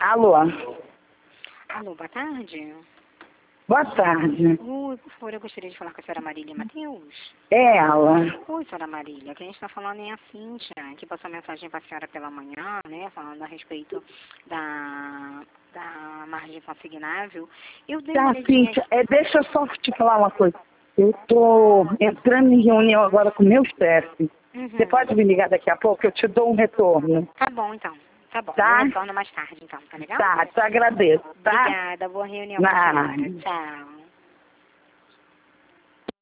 Alô? Alô, boa tarde. Boa tarde. Oi, por favor, eu gostaria de falar com a senhora Marília Matheus. É ela. Oi, senhora Marília, quem está falando é a Cíntia, que passou mensagem para a senhora pela manhã, né, falando a respeito da margem consignável. Eu dei uma Tá, olhadinha... Cíntia, deixa eu só te falar uma coisa. Eu tô entrando em reunião agora com o meu chefe. Você pode me ligar daqui a pouco? Eu te dou um retorno. Tá bom, então. Tá bom, Tá? eu retorno mais tarde, então, tá legal? Tá, te agradeço, tá? Obrigada, boa reunião pra senhora. Nada. Tchau.